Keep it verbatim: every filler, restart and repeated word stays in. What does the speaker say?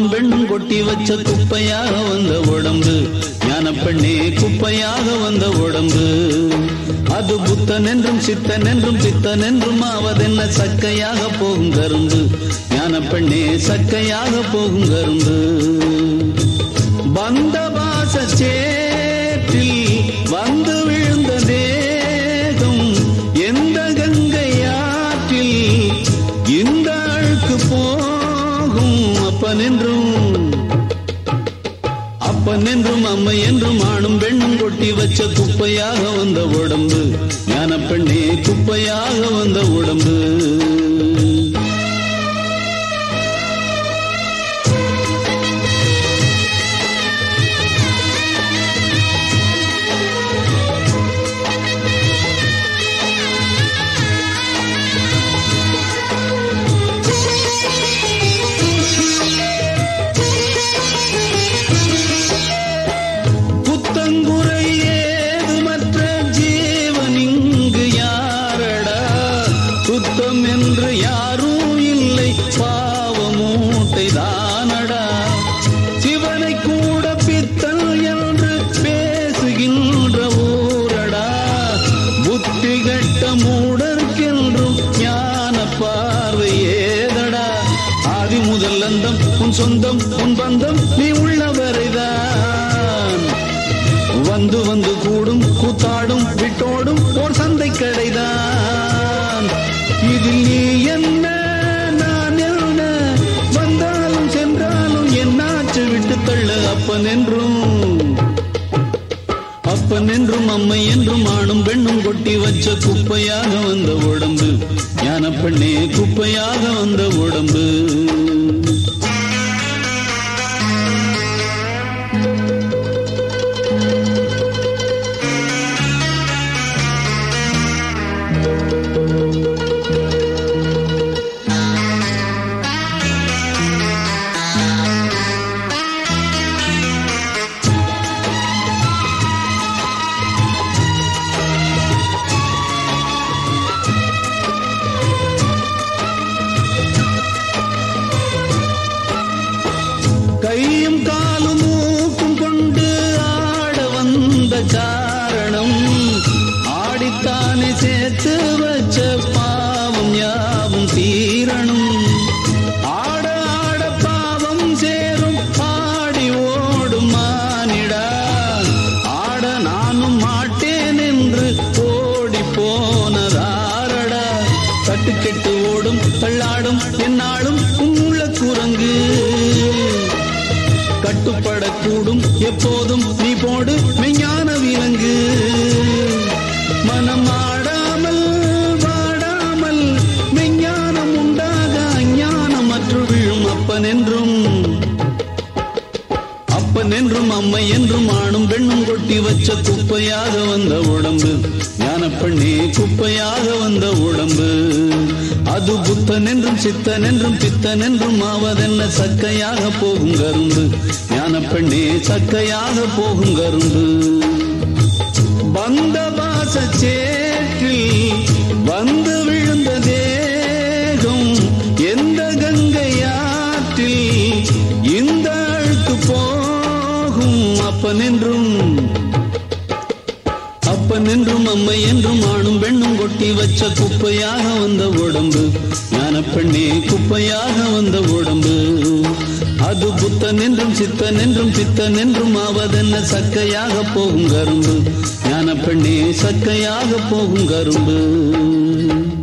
ஆணும் பெண்ணும் கொட்டி வச்ச குப்பையாக வந்த உடம்பு ஞான பெண்ணே குப்பையாக வந்த உடம்பு அது புத்தன் என்றும் சித்தன் என்றும் பித்தன் என்றும் ஆவதென்ன சக்கையாக போகும் கரும்பு ஞான பெண்ணே சக்கையாக போகும் கரும்பு வந்த வாச சேற்றில் வந்து விழுந்த தேகம் எந்த கங்கையாற்றில் இந்த அழுக்கு போகும் அப்பன் என்றும் அப்பன் என்றும் அம்மை என்றும் ஆணும் பெண்ணும் கொட்டி வச்ச குப்பையாக வந்த உடம்பு ஞான பெண்ணே குப்பையாக வந்த உடம்பு சுத்தம் என்று யாரும் இல்லை பாவமூட்டை தானடா சிவனை கூட பித்தன் என்று பேசுகின்ற ஊரடா புத்தி கட்ட மூடர்க்கென்றும் ஞான பார்வை ஏதடா ஆதி முதல் அந்தம் உன் சொந்தம் உன் பந்தம் நீ உள்ளவரைதான் வந்து வந்து கூடும் கூத்தாடும் விட்டோடும் ஓர் சந்தை கடைதான் இதில் நீ என்ன நான் என்ன வந்தாலும் சென்றாலும் என்னாச்சு விட்டு தள்ளு அப்பன் என்றும் அப்பன் என்றும் அம்மை என்றும் ஆணும் பெண்ணும் கொட்டி வச்ச குப்பையாக வந்த உடம்பு ஞான பெண்ணே குப்பையாக வந்த உடம்பு கையும் காலும் மூக்கும் கொண்டு ஆட வந்த காரணம் ஆடித்தானே சேர்த்து வச்ச பாவம் யாவும் தீரணும் ஆட ஆட பாவம் சேரும் ஆடி ஓடும் மானிடா ஆட நானும் மாட்டேன் என்று ஓடி போனதாரடா தட்டுக்கெட்டு ஓடும் தள்ளாடும் என்னாலும் உள்ள குரங்கு கட்டுப்படக்கூடும் எப்போதும் நீ போடு மெய்ஞான விலங்கு மனம் ஆடாமல் வாடாமல் மெய்ஞானம் உண்டாக அஞ்ஞானம் மற்ற விழும் அப்பன் என்றும் அப்பன் என்றும் அம்மை என்றும் ஆணும் பெண்ணும் கொட்டி வச்ச குப்பையாக வந்த உடம்பு ஞான பெண்ணே குப்பையாக வந்த உடம்பு அது புத்தன் என்றும் சித்தன் என்றும் பித்தன் என்றும் ஆவதென்ன சக்கையாக போகும் கரும்பு ஞான பெண்ணே சக்கையாக போகும் கரும்பு வந்த வாச சேற்றில் வந்து விழுந்த தேகம் எந்த கங்கையாற்றில் இந்த அழுக்கு போகும் அப்பன் என்றும் அப்பன் என்றும் அம்மை என்றும் ஆணும் பெண்ணும் கொட்டி வச்ச குப்பையாக வந்த உடம்பு ஞான பெண்ணே குப்பையாக வந்த உடம்பு அது புத்தன் என்றும் சித்தன் என்றும் பித்தன் என்றும் ஆவதென்ன சக்கையாக போகும் கரும்பு ஞான பெண்ணே சக்கையாக போகும் கரும்பு